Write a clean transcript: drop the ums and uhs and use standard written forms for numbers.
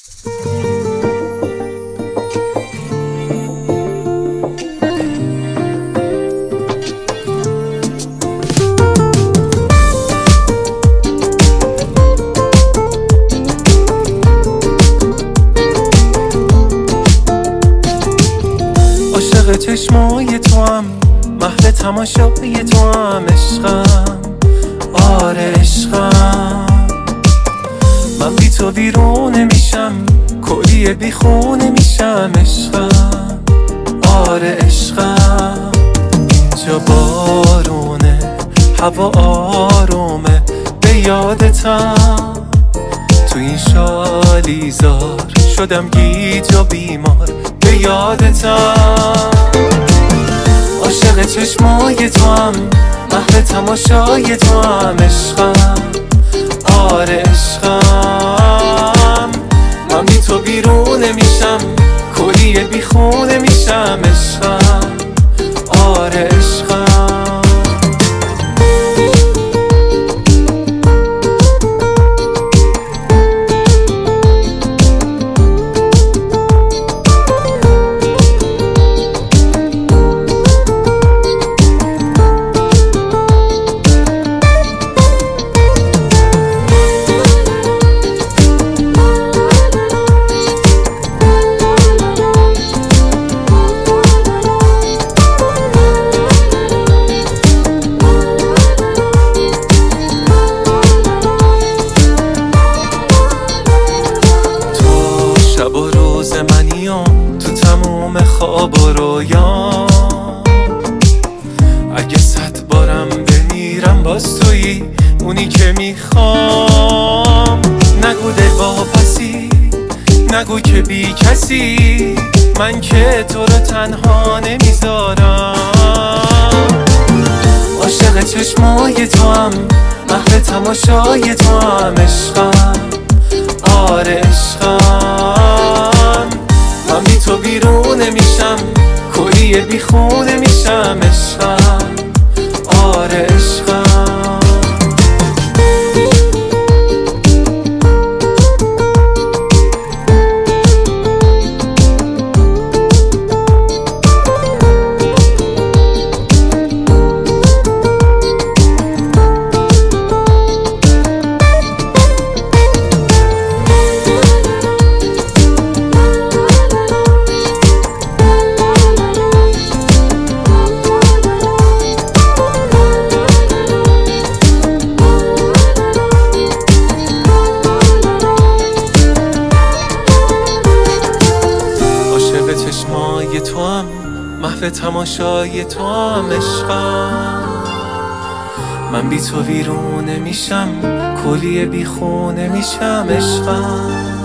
عاشق چشمای تو هم، محو تماشای تو هم، عشقم، آره عشقم. من بی تو ویرونه میشم، کلیه بی خونه میشم، عشقم، آره عشقم. اینجا بارونه، هوا آرومه، به یادتم. تو این شالیزار شدم گیج و بیمار، به یادتم. عاشق چشمای تو هم، محو تماشای تو هم، عشقم، آره عشقم. من بی تو بیرونه میشم، کلیه بی خونه میشم، عشقم، آره عشقم. تو تموم خواب و رویام، اگه 100 بارم بمیرم باز تویی اونی که میخوام. نگو دل واپسی، نگو که بی کسی، من که تو رو تنها نمیذارم. عاشق چشمای تو هم، محو تماشای تو هم، عشقم، آره عشقم. من بی تو بیرونه میشم، کلیه بی خونه میشم، عشقم، آره عشقم. چشمای تو هم، محو تماشای تو هم، عشقم. من بی تو ویرونه میشم، کلیه بی خونه میشم، عشقم.